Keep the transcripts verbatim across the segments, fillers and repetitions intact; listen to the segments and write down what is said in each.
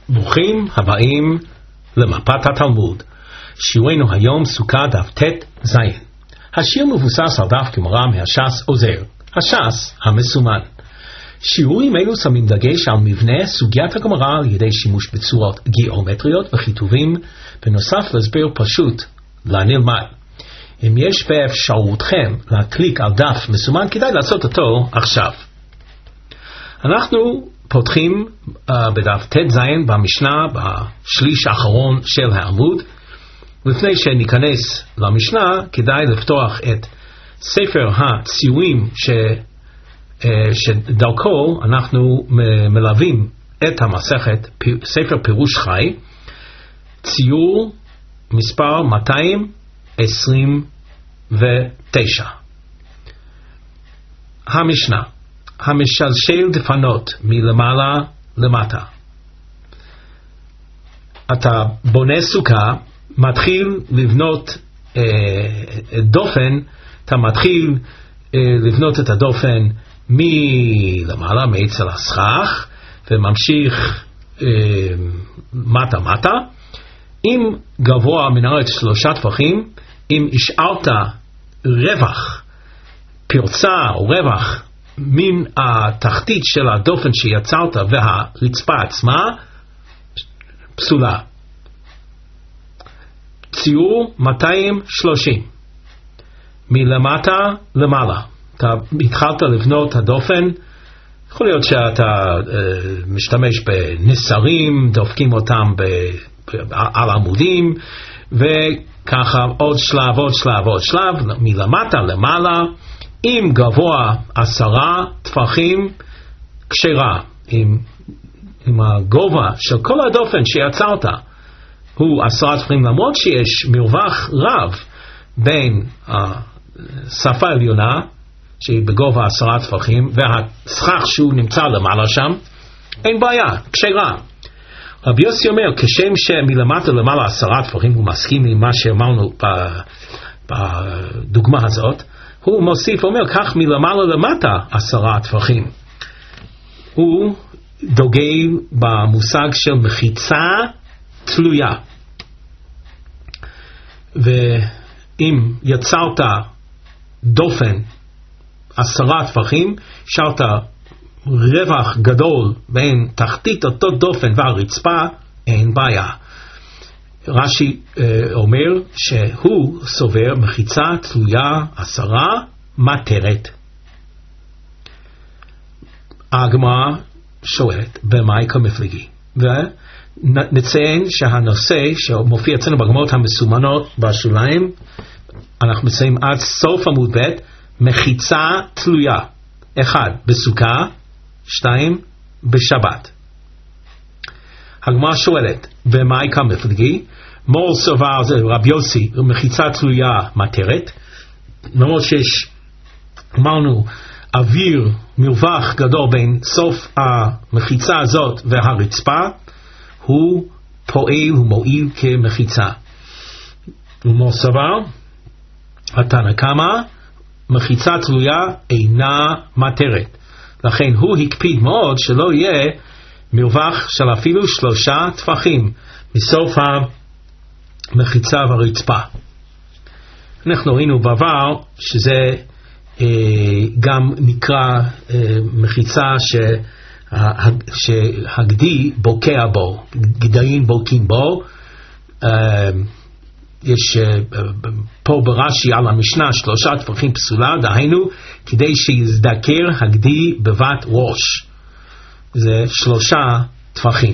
ברוכים הבאים למפת התלמוד. שיעורנו היום סוכה דף ט' זין. השיר מבוסס על דף גמרא מהש"ס עוזר, הש"ס המסומן. שיעורים אלו שמים דגש על מבנה סוגיית הגמרא על ידי שימוש בצורות גיאומטריות וכיתובים, בנוסף להסבר פשוט לנלמד. אם יש באפשרותכם להקליק על דף מסומן, כדאי לעשות אותו עכשיו. אנחנו פותחים uh, בדף ט' זין במשנה, בשליש האחרון של העמוד. לפני שניכנס למשנה, כדאי לפתוח את ספר הציורים ש, uh, שדרכו אנחנו מלווים את המסכת, ספר פירוש חי, ציור מספר מאתיים עשרים ותשע. המשנה: המשלשל דפנות מלמעלה למטה. אתה בונה סוכה, מתחיל לבנות אה, דופן, אתה מתחיל אה, לבנות את הדופן מלמעלה, מאצל הסכך, וממשיך אה, מטה מטה. אם גבוה מן הארץ שלושה טפחים, אם השארת רווח, פרצה או רווח, מן התחתית של הדופן שיצרת והרצפה עצמה, פסולה. ציור מאתיים שלושים. מלמטה למעלה. אתה התחלת לבנות הדופן, יכול להיות שאתה uh, משתמש בנסרים, דופקים אותם ב, ב, על עמודים, וככה עוד שלב, עוד שלב, עוד שלב, מלמטה למעלה. אם גבוה עשרה טפחים, כשרה. אם, אם הגובה של כל הדופן שיצרת הוא עשרה טפחים, למרות שיש מרווח רב בין השפה העליונה שהיא בגובה עשרה טפחים והסכך שהוא נמצא למעלה שם, אין בעיה, כשרה. רבי יוסי אומר, כשם שמלמטה למעלה עשרה טפחים, הוא מסכים עם מה שאמרנו בדוגמה הזאת, הוא מוסיף אומר, כך מלמעלה למטה עשרה טפחים. הוא דוגל במושג של מחיצה תלויה. ואם יצרת דופן עשרה טפחים, השארת רווח גדול בין תחתית אותו דופן והרצפה, אין בעיה. רש"י אה, אומר שהוא סובר מחיצה תלויה עשרה מטרת. הגמרא שואלת במאי כמפלגי, ונציין שהנושא שמופיע אצלנו בגמרות המסומנות בשוליים, אנחנו מציינים עד סוף עמוד ב', מחיצה תלויה, אחד בסוכה, שתיים בשבת. הגמרא שואלת במאי כמפלגי, מור סובר זה רבי יוסי, מחיצה תלויה מטרת, למרות שיש, אמרנו, אוויר מרווח גדול בין סוף המחיצה הזאת והרצפה, הוא פועל, הוא מועיל כמחיצה. ומור סובר, התנא קמא, מחיצה תלויה אינה מטרת. לכן הוא הקפיד מאוד שלא יהיה מרווח של אפילו שלושה טפחים מסוף המחיצה והרצפה. אנחנו ראינו בעבר שזה אה, גם נקרא אה, מחיצה שה, שהגדי בוקע בו, גדיים בוקעים בו. אה, יש אה, פה ברש"י על המשנה שלושה טפחים פסולה, דהיינו כדי שיזדקר הגדי בבת ראש. זה שלושה טפחים.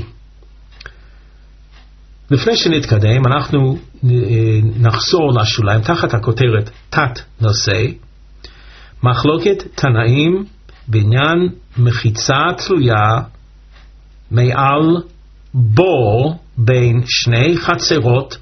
לפני שנתקדם, אנחנו נחזור לשוליים תחת הכותרת תת נושא, מחלוקת תנאים בעניין מחיצה תלויה מעל בור בין שני חצרות,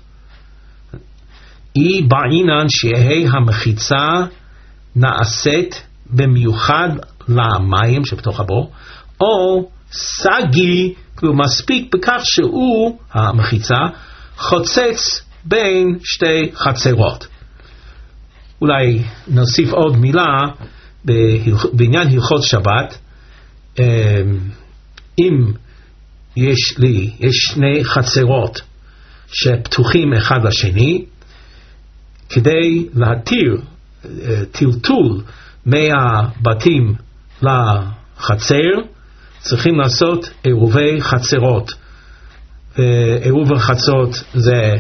היא בעינן שיהי המחיצה נעשית במיוחד למים שבתוך הבור, או סגי, כאילו מספיק בכך שהוא, המחיצה, חוצץ בין שתי חצרות. אולי נוסיף עוד מילה בעניין הלכות שבת. אם יש לי, יש שני חצרות שפתוחים אחד לשני, כדי להתיר טלטול מהבתים לחצר, צריכים לעשות עירובי חצרות. עירוב החצרות זה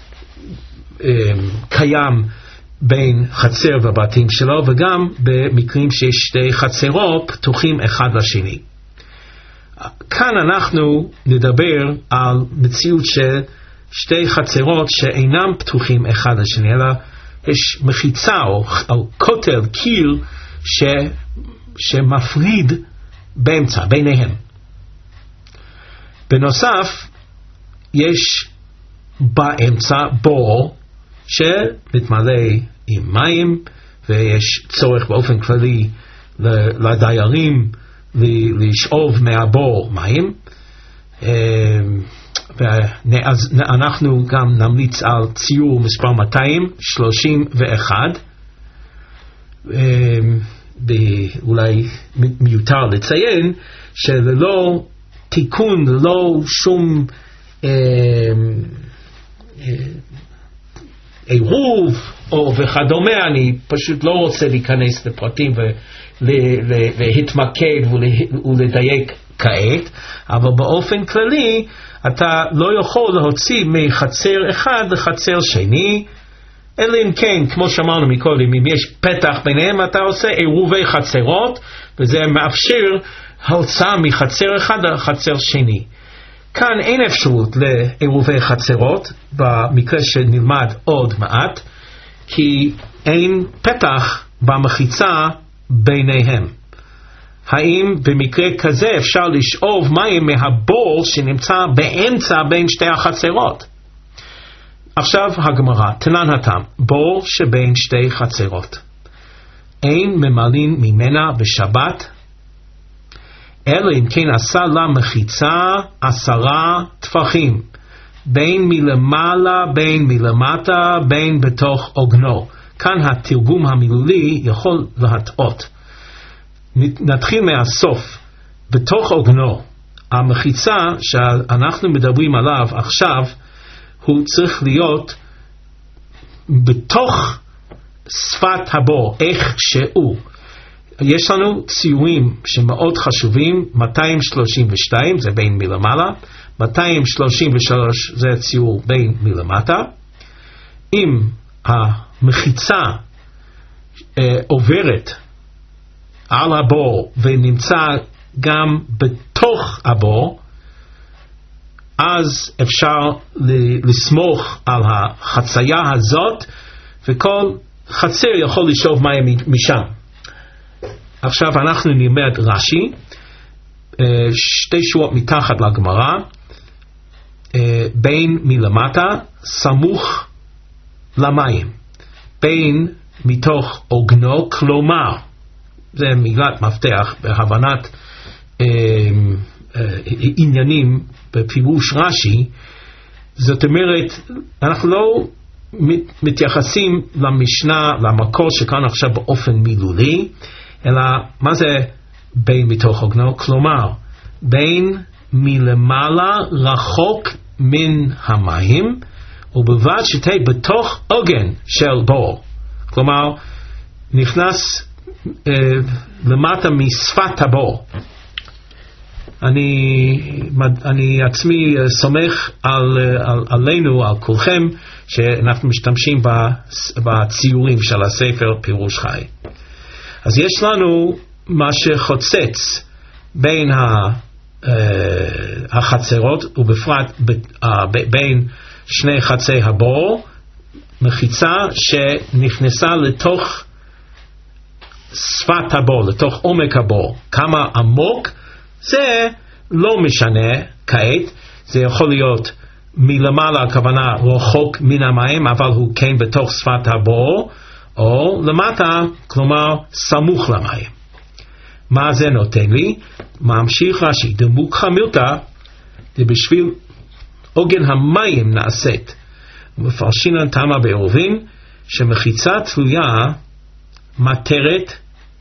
קיים בין חצר ובתים שלו, וגם במקרים שיש שתי חצרות פתוחים אחד לשני. כאן אנחנו נדבר על מציאות של שתי חצרות שאינם פתוחים אחד לשני, אלא יש מחיצה או, או כותל, קיר ש, שמפריד באמצע, ביניהם. בנוסף, יש באמצע בור שמתמלא עם מים, ויש צורך באופן כללי לדיירים לשאוב מהבור מים. ואנחנו גם נמליץ על ציור מספר מאתיים שלושים ואחת. אולי מיותר לציין שללא תיקון, ללא שום עירוב או וכדומה, אני פשוט לא רוצה להיכנס לפרטים ולהתמקד ולדייק כעת, אבל באופן כללי אתה לא יכול להוציא מחצר אחד לחצר שני, אלא אם כן, כמו שאמרנו מקודם, אם יש פתח ביניהם, אתה עושה עירובי חצרות, וזה מאפשר ההוצאה מחצר אחד לחצר שני. כאן אין אפשרות לעירובי חצרות, במקרה שנלמד עוד מעט, כי אין פתח במחיצה ביניהם. האם במקרה כזה אפשר לשאוב מים מהבור שנמצא באמצע בין שתי החצרות? עכשיו הגמרא, תנן התם, בור שבין שתי חצרות, אין ממלאים ממנה בשבת, אלא אם כן עשה לה מחיצה עשרה טפחים, בין מלמעלה, בין מלמטה, בין בתוך עוגנו. כאן התרגום המילולי יכול להטעות. נתחיל מהסוף. בתוך עוגנו, המחיצה שאנחנו מדברים עליו עכשיו, הוא צריך להיות בתוך שפת הבור, איך שהוא. יש לנו ציורים שמאוד חשובים, מאתיים שלושים ושתיים זה בין מלמעלה, מאתיים שלושים ושלוש זה ציור בין מלמטה. אם המחיצה אה, עוברת על הבור ונמצא גם בתוך הבור, אז אפשר לסמוך על החצייה הזאת, וכל חצר יכול לשאוב מים משם. עכשיו אנחנו נלמד רש"י, שתי שורות מתחת לגמרא, בין מלמטה סמוך למים, בין מתוך עוגנו, כלומר, זה מילת מפתח בהבנת אה, אה, עניינים בפירוש רש"י. זאת אומרת, אנחנו לא מתייחסים למשנה, למקור שכאן עכשיו באופן מילולי, אלא מה זה בין מתוך עוגנו? כלומר, בין מלמעלה רחוק מן המים, ובלבד שתהיה בתוך עוגן של בור. כלומר, נכנס אה, למטה משפת הבור. אני, אני עצמי סומך על, על, עלינו, על כולכם, שאנחנו משתמשים בציורים של הספר פירוש חי. אז יש לנו מה שחוצץ בין החצרות, ובפרט בין שני חצי הבור, מחיצה שנכנסה לתוך שפת הבור, לתוך עומק הבור. כמה עמוק זה לא משנה כעת, זה יכול להיות מלמעלה, הכוונה רחוק מן המים, אבל הוא כן בתוך שפת הבור, או למטה, כלומר סמוך למים. מה זה נותן לי? ממשיך רש"י, דמוק חמילתא, זה בשביל עוגן המים נעשית. ומפרשינן תמה בעירובין, שמחיצה תלויה מטרת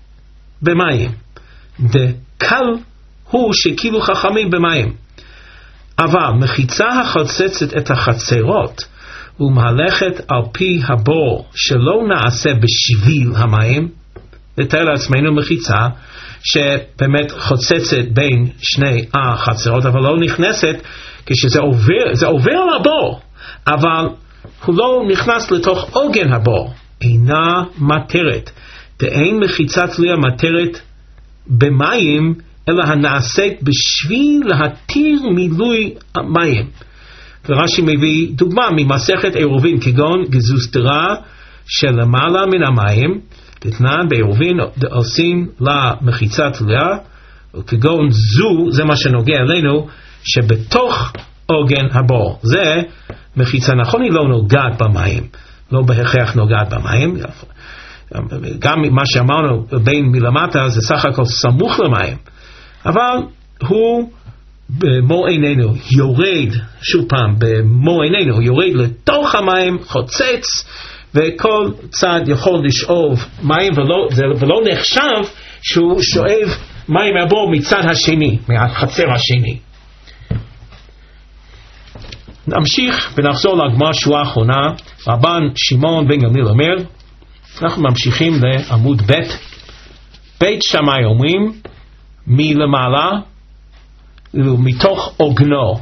במים. דקל הוא שכאילו חכמים במים. אבל מחיצה החוצצת את החצרות ומהלכת על פי הבור שלא נעשה בשביל המים, לתאר לעצמנו מחיצה שבאמת חוצצת בין שני החצרות, אבל לא נכנסת כשזה עובר, זה עובר על הבור, אבל הוא לא נכנס לתוך עוגן הבור, אינה מטרת. דאין מחיצה תלויה מטרת במים, אלא הנעשית בשביל להתיר מילוי מים. ורש"י מביא דוגמה ממסכת עירובין, כגון גזוז דירה שלמעלה מן המים, תתנן בעירובין עושים לה מחיצה תלויה, וכגון זו, זה מה שנוגע אלינו, שבתוך עוגן הבור. זה מחיצה, נכון, היא לא נוגעת במים, לא בהכרח נוגעת במים, גם מה שאמרנו בין מלמטה זה סך הכל סמוך למים, אבל הוא במו עינינו יורד, שוב פעם, במו עינינו יורד לתוך המים, חוצץ, וכל צד יכול לשאוב מים, ולא, זה, ולא נחשב שהוא שואב מים מהבור מצד השני, מהחצר השני. נמשיך ונחזור לגמרא שורה האחרונה. רבן שמעון בן גמליאל אומר, אנחנו ממשיכים לעמוד ב', בית שמאי אומרים מלמעלה מתוך עוגנו.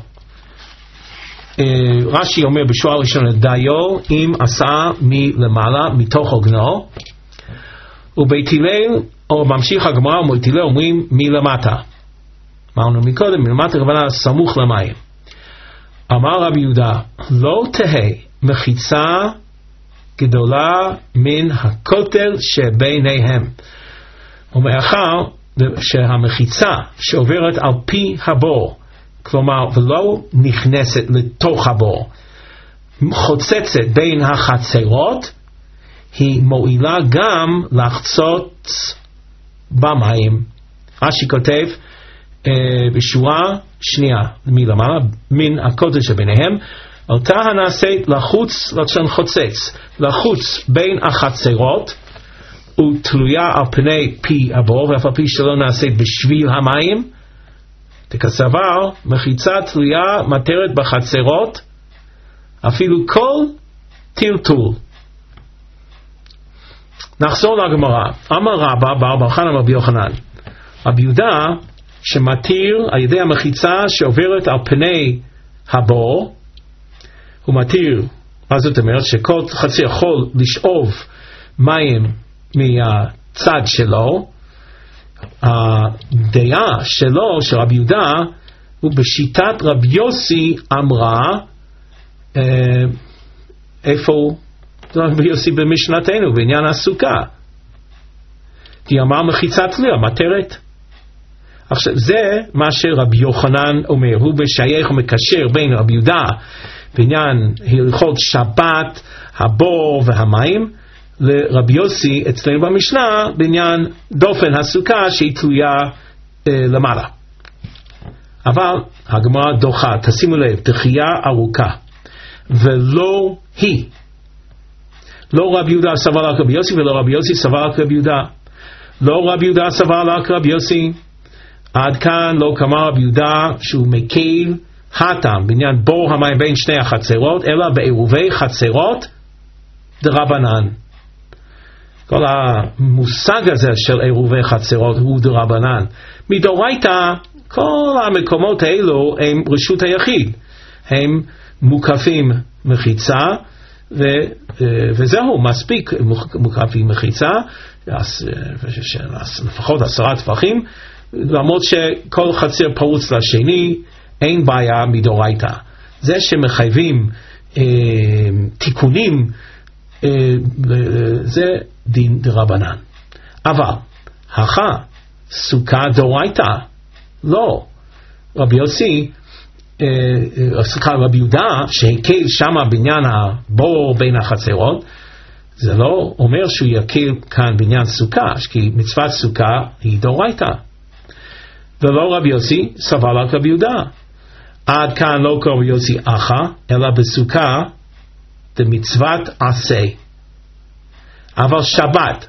רש"י אומר בשורה הראשונה דיו אם עשה מלמעלה מתוך עוגנו, ובית הלל או ממשיך הגמרא ובית הלל אומרים מלמטה. אמרנו מקודם מלמטה הכוונה סמוך למים. אמר רבי יהודה לא תהא מחיצה גדולה מן הכותל שביניהם, ומאחר שהמחיצה שעוברת על פי הבור, כלומר ולא נכנסת לתוך הבור, חוצצת בין החצרות, היא מועילה גם לחצות במים. רש"י כותב אה, בשורה שנייה מלמעלה מן הכותל שביניהם, אותה הנעשית לחוץ, לשון חוצץ, לחוץ בין החצרות ותלויה על פני פי הבור, ואף על פי שלא נעשית בשביל המים, כסבר מחיצה תלויה מטרת בחצרות אפילו כל טלטול. נחזור לגמרא. אמר רבא בר בר חנא רבי יוחנן, רבי יהודה שמתיר על ידי המחיצה שעוברת על פני הבור, הוא מתיר, מה זאת אומרת? שכל חצר יכול לשאוב מים מהצד שלו. הדעה שלו, של רבי יהודה, הוא בשיטת רבי יוסי אמרה, אה, איפה רבי יוסי במשנתנו בעניין הסוכה? כי אמר מחיצה תלויה מטרת. עכשיו זה מה שרבי יוחנן אומר, הוא בשייך ומקשר בין רבי יהודה בעניין הלכות שבת, הבור והמים, לרבי יוסי אצלנו במשנה בעניין דופן הסוכה שהיא תלויה אה, למעלה. אבל הגמרא דוחה, תשימו לב, דחייה ארוכה, ולא היא. לא רבי יהודה סבר רק רבי יוסי, ולא רבי יוסי סבר רק רבי יהודה. לא רבי יהודה סבר רק רבי יוסי. עד כאן לא כמה רבי יהודה שהוא מקל הטעם בעניין בור המים בין שני החצרות, אלא בעירובי חצרות דרבנן. כל המושג הזה של עירובי חצרות הוא דרבנן. מדאורייתא כל המקומות האלו הם רשות היחיד, הם מוקפים מחיצה, ו, וזהו, מספיק מוקפים מחיצה, לפחות עשרה טפחים, למרות שכל חצר פרוץ לשני, אין בעיה מדאורייתא. זה שמחייבים אה, תיקונים, אה, זה דין דרבנן. אבל הכה סוכה דאורייתא, לא. רבי יוסי, אה, סליחה, רבי יהודה שהקל שמה בעניין הבור בין החצרות, זה לא אומר שהוא יקל כאן בעניין סוכה, כי מצוות סוכה היא דאורייתא. ולא רבי יוסי סבר רק רבי יהודה. עד כאן לא רבי יוסי אחא, אלא בסוכה דמצוות עשה. אבל שבת,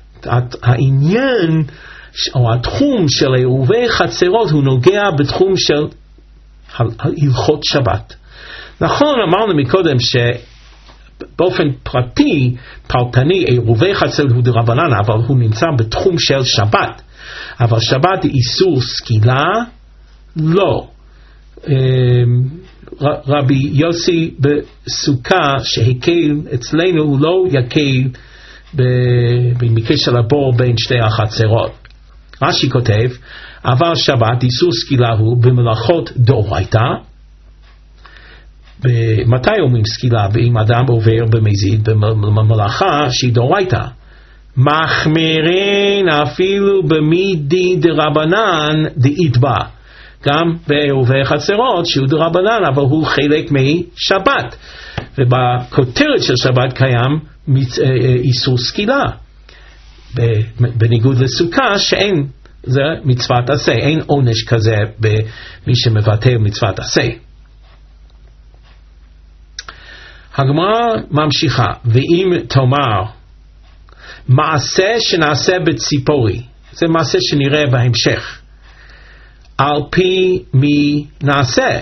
העניין או התחום של עירובי חצרות הוא נוגע בתחום של על הלכות שבת. נכון, אמרנו מקודם שבאופן פרטי, פרטני, עירובי חצר הוא דרבנן, אבל הוא נמצא בתחום של שבת. אבל שבת איסור סקילה? לא. רבי יוסי בסוכה שהקל אצלנו, הוא לא יקל במקרה של הבור בין שתי החצרות. רש"י כותב, אבל שבת איסור סקילה הוא במלאכות דאורייתא. מתי אומרים סקילה? אם אדם עובר במזיד במלאכה שהיא דאורייתא. מחמירין אפילו במדין דרבנן דאיתבע. גם בעירובי חצרות שהוא דרבנן, אבל הוא חלק משבת. ובכותרת של שבת קיים איסור סקילה. בניגוד לסוכה שאין, זה מצוות עשה, אין עונש כזה במי שמבטל מצוות עשה. הגמרא ממשיכה, ואם תאמר מעשה שנעשה בציפורי, זה מעשה שנראה בהמשך, על פי מי נעשה?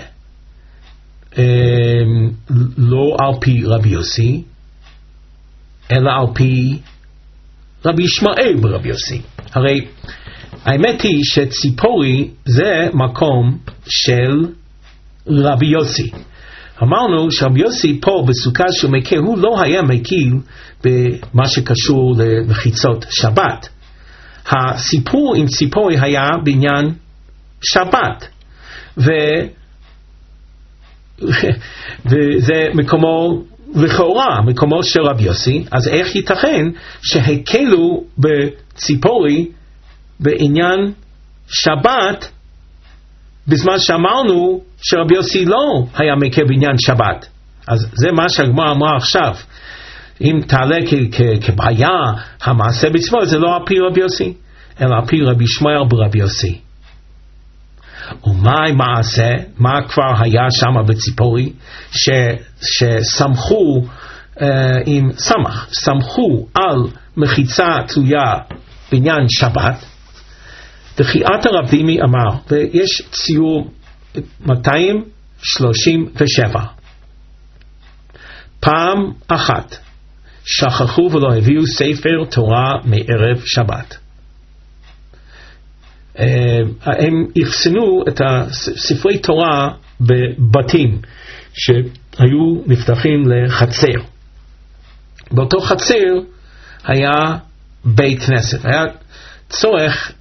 לא על פי רבי יוסי, אלא על פי רבי ישמעאל ברבי יוסי. הרי האמת היא שציפורי זה מקום של רבי יוסי. אמרנו שרבי יוסי פה בסוכה שהוא מקל, הוא לא היה מקל במה שקשור למחיצות שבת. הסיפור עם ציפורי היה בעניין שבת, ו... וזה מקומו לכאורה, מקומו של רבי יוסי. אז איך ייתכן שהקלו בציפורי בעניין שבת, בזמן שאמרנו שרבי יוסי לא היה מקל בעניין שבת? אז זה מה שהגמרא אמרה עכשיו. אם תעלה כבעיה המעשה בציפורי, זה לא על פי רבי יוסי, אלא על פי רבי ישמעאל ברבי יוסי. ומה מעשה, מה כבר היה שם בציפורי, ש, שסמכו uh, עם סמך, סמכו על מחיצה תלויה בעניין שבת. דחיית הרב דימי אמר, ויש ציור מאתיים שלושים ושבע. פעם אחת שכחו ולא הביאו ספר תורה מערב שבת. הם יחסנו את הספרי תורה בבתים שהיו נפתחים לחצר. באותו חצר היה בית כנסת. היה צורך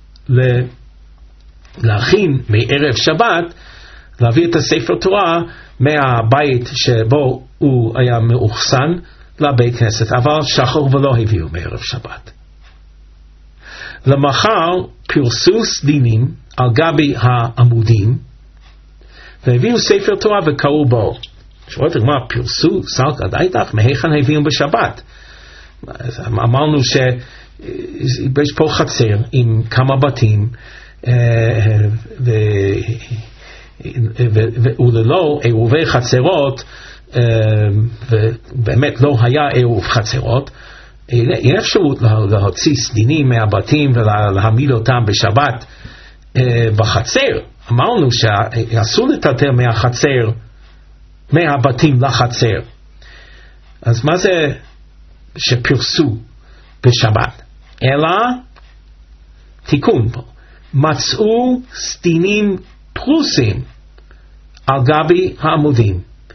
להכין מערב שבת, להביא את הספר תורה מהבית שבו הוא היה מאוחסן לבית כנסת, אבל שכחו ולא הביאו מערב שבת. למחר פרסו סדינים על גבי העמודים והביאו ספר תורה וקראו בו. שואלת מה פרסו סלקא דייתך, מהיכן הביאו בשבת? אמרנו שיש פה חצר עם כמה בתים וללא עירובי חצרות, ובאמת לא היה עירוב חצרות, אין אפשרות להוציא סדינים מהבתים ולהעמיד אותם בשבת בחצר. אמרנו שאסור לטלטל מהחצר, מהבתים לחצר. אז מה זה שפרסו בשבת? אלא תיקון פה, מצאו סדינים פרוסים על גבי העמודים.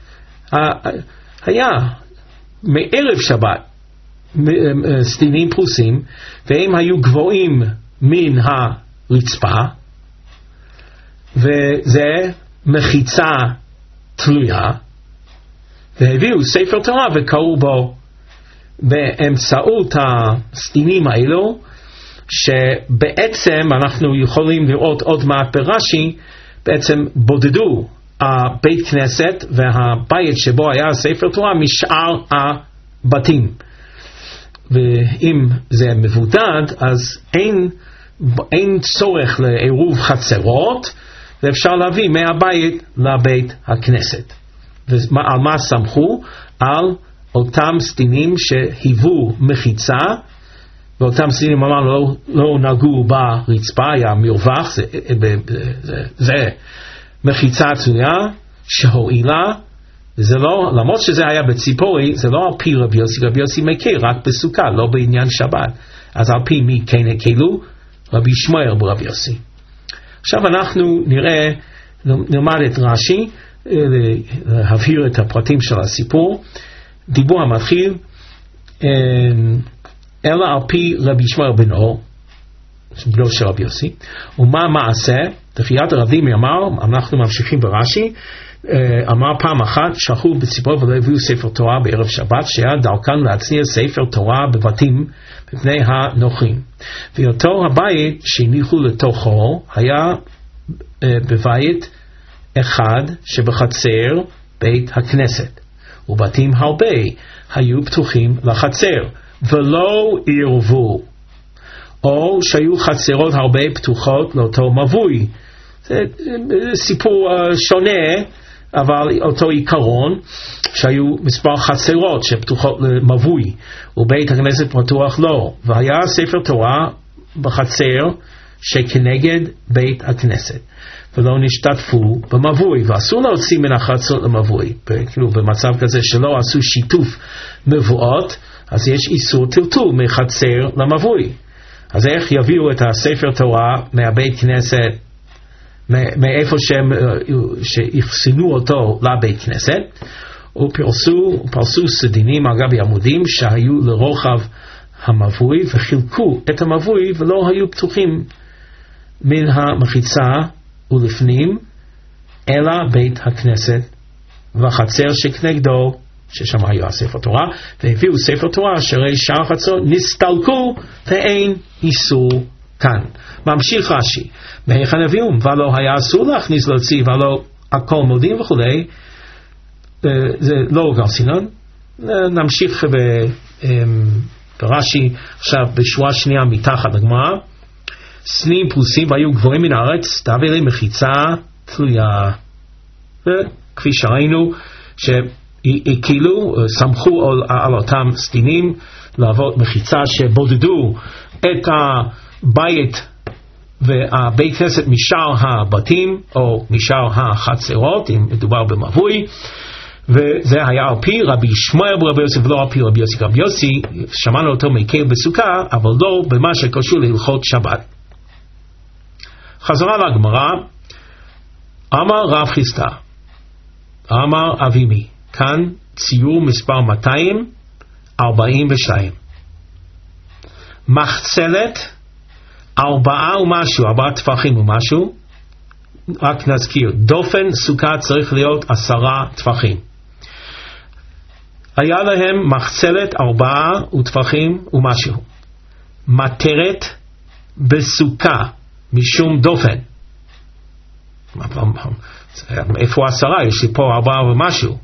היה מערב שבת סדינים פרוסים, והם היו גבוהים מן הרצפה, וזה מחיצה תלויה, והביאו ספר תורה וקראו בו. באמצעות הסדינים האלו, שבעצם אנחנו יכולים לראות עוד מעט ברש"י, בעצם בודדו הבית כנסת והבית שבו היה ספר תורה משאר הבתים. ואם זה מבודד, אז אין, אין צורך לעירוב חצרות, ואפשר להביא מהבית לבית הכנסת. ועל מה סמכו? על אותם סדינים שהיוו מחיצה, ואותם סדינים אמרנו לא, לא נגעו ברצפה, היה מרווח, זה, זה, זה מחיצה תלויה שהועילה, זה לא, למרות שזה היה בציפורי, זה לא על פי רבי יוסי, רבי יוסי מקל רק בסוכה, לא בעניין שבת. אז על פי מי כן הקלו? רבי שמואל ברבי יוסי. עכשיו אנחנו נראה, נלמד את רש"י, להבהיר את הפרטים של הסיפור. דיבור המתחיל, אלא על פי רבי שמואל בן אור, בנו של רבי יוסי, ומה מעשה? תחיית הרבים אמר, אנחנו ממשיכים ברש"י, אמר פעם אחת שלחו בציפור ולא הביאו ספר תורה בערב שבת, שהיה דרכן להצניע ספר תורה בבתים מפני הנוכרים, ואותו הבית שהניחו לתוכו היה בבית אחד שבחצר בית הכנסת, ובתים הרבה היו פתוחים לחצר ולא עירבו, או שהיו חצרות הרבה פתוחות לאותו מבוי. זה סיפור שונה, אבל אותו עיקרון, שהיו מספר חצרות שפתוחות למבוי, ובית הכנסת פתוח לא, והיה ספר תורה בחצר שכנגד בית הכנסת, ולא נשתתפו במבוי, ואסור להוציא מן החצרות למבוי. כאילו במצב כזה שלא עשו שיתוף מבואות, אז יש איסור טלטול מחצר למבוי. אז איך יביאו את הספר תורה מהבית כנסת, מאיפה שהם שהחסינו אותו לבית כנסת, ופרסו, פרסו סדינים על גבי עמודים שהיו לרוחב המבוי, וחילקו את המבוי ולא היו פתוחים מן המחיצה ולפנים, אלא בית הכנסת והחצר שכנגדו, ששם היה ספר תורה, והביאו ספר תורה שרי שער חצות נסתלקו ואין איסור כאן. ממשיך רש"י, מהיכן הביאו? ולא היה אסור להכניס להוציא, ולא הכל מודים וכו', זה לא גרסינון. נמשיך ברש"י עכשיו בשורה שנייה מתחת לגמרא, סנים פרוסים והיו גבוהים מן הארץ, תביא לי מחיצה תלויה, וכפי שראינו שהקילו, סמכו על, על אותם סדינים לעבוד מחיצה שבודדו את הבית והבית כנסת משאר הבתים או משאר החצרות, אם מדובר במבוי, וזה היה על פי רבי שמואל ברבי יוסי ולא על פי רבי יוסי. רבי יוסי שמענו אותו מקל בסוכה, אבל לא במה שקשור להלכות שבת. חזרה לגמרא, אמר רב חיסדא, אמר אבימי, כאן ציור מספר מאתיים ארבעים ושתיים. מחצלת ארבעה ומשהו, ארבעה טפחים ומשהו, רק נזכיר, דופן סוכה צריך להיות עשרה טפחים. היה להם מחצלת ארבעה וטפחים ומשהו. מטרת בסוכה משום דופן. איפה עשרה? יש לי פה ארבעה ומשהו.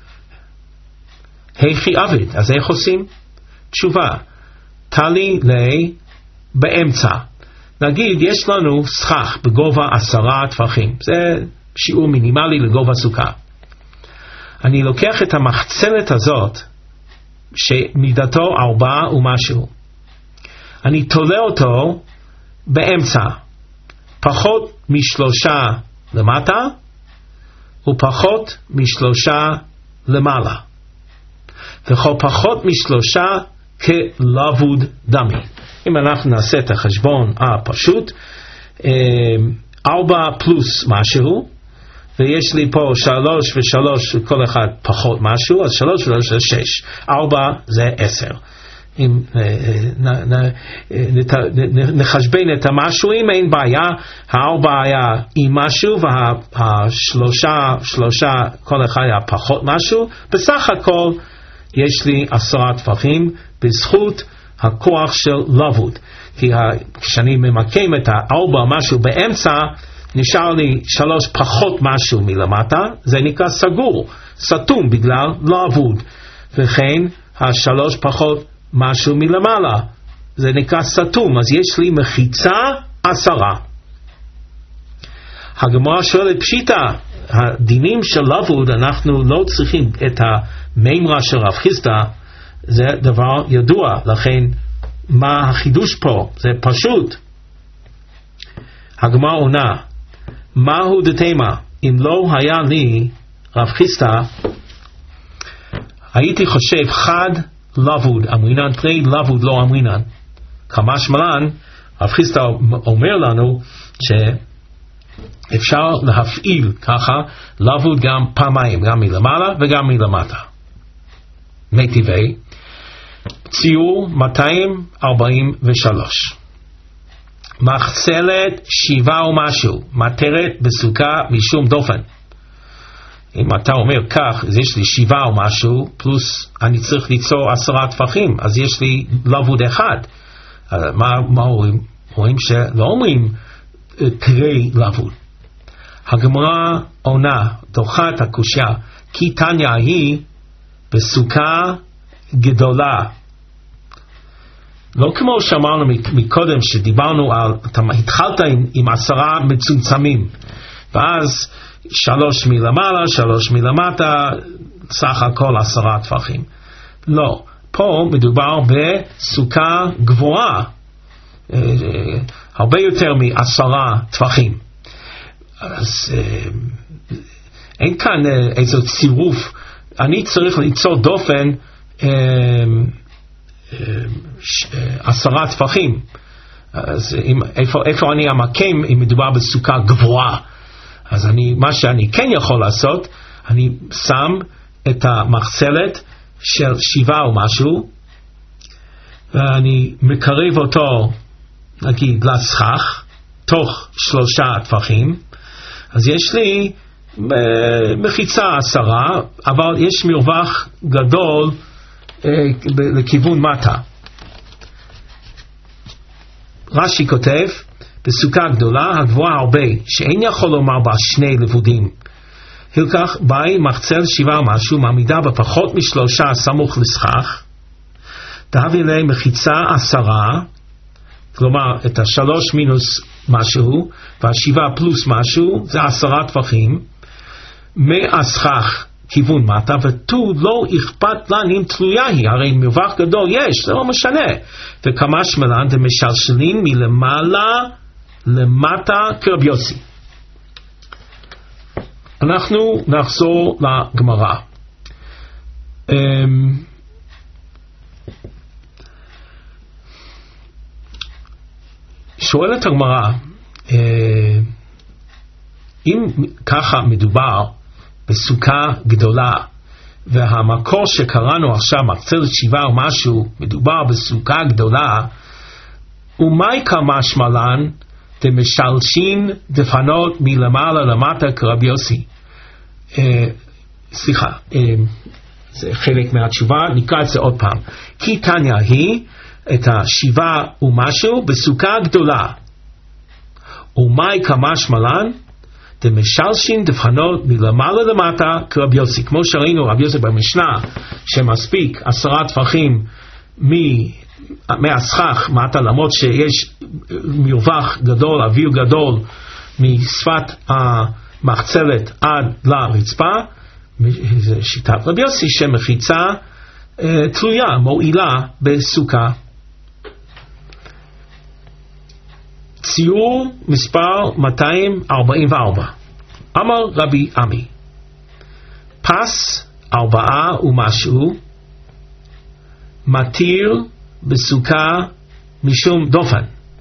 היכי עבד, אז איך עושים? תשובה, תלי לי באמצע. נגיד יש לנו סכך בגובה עשרה טפחים, זה שיעור מינימלי לגובה סוכה. אני לוקח את המחצלת הזאת שמידתו ארבעה ומשהו, אני תולה אותו באמצע, פחות משלושה למטה ופחות משלושה למעלה, וכל פחות משלושה כלבוד דמי. אם אנחנו נעשה את החשבון הפשוט, ארבע פלוס משהו, ויש לי פה שלוש ושלוש, כל אחד פחות משהו, אז שלוש ושלוש זה שש, ארבע זה עשר. אם נחשבן את המשהו, אם אין בעיה, הארבע היה עם משהו, והשלושה, שלושה, כל אחד היה פחות משהו, בסך הכל יש לי עשרה טפחים, בזכות הכוח של לבוד. כי כשאני ממקם את הארבע משהו באמצע, נשאר לי שלוש פחות משהו מלמטה, זה נקרא סגור, סתום בגלל לבוד. וכן השלוש פחות משהו מלמעלה, זה נקרא סתום, אז יש לי מחיצה עשרה. הגמרא שואלת פשיטה, הדינים של לבוד, אנחנו לא צריכים את המימרה של רב חיסדא, זה דבר ידוע, לכן מה החידוש פה? זה פשוט. הגמרא עונה, מהו דתימה? אם לא היה לי רב חיסטה, הייתי חושב חד לבוד אמרינן, פרי לבוד לא אמרינן. כמשמע לן, רב חיסטה אומר לנו שאפשר להפעיל ככה לבוד גם פעמיים, גם מלמעלה וגם מלמטה. מיטיבי, ציור מאתיים ארבעים ושלוש. מחצלת שבעה ומשהו, מטרת בסוכה משום דופן. אם אתה אומר כך, אז יש לי שבעה ומשהו, פלוס אני צריך ליצור עשרה טפחים, אז יש לי לבוד אחד. מה, מה אומרים? אומרים שלא אומרים תרי לבוד. הגמרא עונה, דוחת הקושיה, כי תניא היא בסוכה גדולה. לא כמו שאמרנו מקודם שדיברנו על, אתה התחלת עם, עם עשרה מצומצמים, ואז שלוש מלמעלה, שלוש מלמטה, סך הכל עשרה טפחים. לא, פה מדובר בסוכה גבוהה, אה, אה, הרבה יותר מעשרה טפחים. אז אה, אין כאן אה, איזה צירוף, אני צריך ליצור דופן אה, אה, ש, אה, עשרה טפחים. אז אם, איפה, איפה אני אמקם אם מדובר בסוכה גבוהה? אז אני, מה שאני כן יכול לעשות, אני שם את המחצלת של שבעה או משהו, ואני מקרב אותו, נגיד, לסכך, תוך שלושה טפחים, אז יש לי מחיצה עשרה, אבל יש מרווח גדול אה, לכיוון מטה. רש"י כותב, בסוכה גדולה, הגבוהה הרבה, שאין יכול לומר בה שני לבודים. הלקח באי מחצל שבעה משהו, מעמידה בפחות משלושה סמוך לסכך, תהווה לי מחיצה עשרה, כלומר את השלוש מינוס משהו, והשבעה פלוס משהו, זה עשרה טפחים, מהסכך כיוון מטה, ותו לא אכפת לה אם תלויה היא, הרי מרווח גדול יש, זה לא משנה. וכמשמע לן דמשלשלים מלמעלה למטה כרבי יוסי. אנחנו נחזור לגמרא. שואלת הגמרא, אם ככה מדובר בסוכה גדולה, והמקור שקראנו עכשיו, מחצלת שבעה או משהו, מדובר בסוכה גדולה, ומאי כמשמע לן דמשלשין דפנות מלמעלה למטה כרבי יוסי. אה, סליחה, אה, זה חלק מהתשובה, נקרא את זה עוד פעם. כי תניא היא את השבעה ומשהו בסוכה גדולה. ומאי כמשמע לן דמשלשין דפנות מלמעלה למטה כרבי יוסי. כמו שראינו רבי יוסי במשנה, שמספיק עשרה טפחים מ... מהסכך מטה, למרות שיש מרווח גדול, אוויר גדול משפת המחצלת עד לרצפה. זה שיטת רבי יוסי שמחיצה אה, תלויה, מועילה בסוכה. ציור מספר מאתיים ארבעים וארבע. אמר רבי עמי, פס ארבעה ומשהו מתיר בסוכה משום דופן,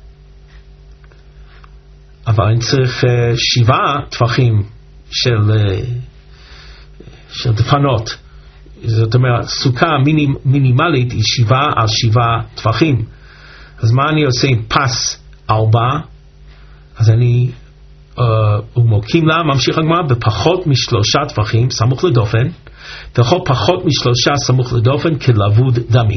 אבל אני צריך uh, שבעה טפחים של, uh, של דפנות. זאת אומרת, סוכה מינימ, מינימלית היא שבעה על שבעה טפחים. אז מה אני עושה עם פס ארבע? אז אני uh, ומוקים לה, ממשיך הגמרא, בפחות משלושה טפחים סמוך לדופן, וכל פחות משלושה סמוך לדופן כלבוד דמי.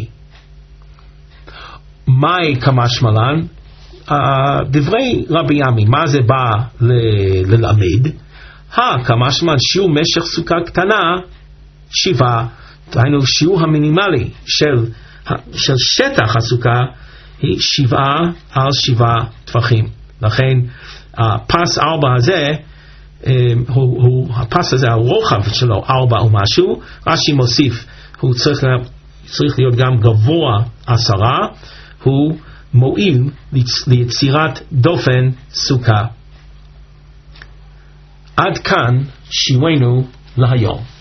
מהי כמשמע לן? Uh, דברי רבי עמי, מה זה בא ל- ללמד? הא, כמשמע לן שיעור משך סוכה קטנה שבעה, דהיינו שיעור המינימלי של, של שטח הסוכה היא שבעה על שבעה טפחים. לכן הפס ארבע הזה, הוא, הוא, הפס הזה, הרוחב שלו ארבע או משהו, רש"י מוסיף, הוא צריך, צריך להיות גם גבוה עשרה, הוא מועיל ליצירת דופן סוכה. עד כאן שיעורנו להיום.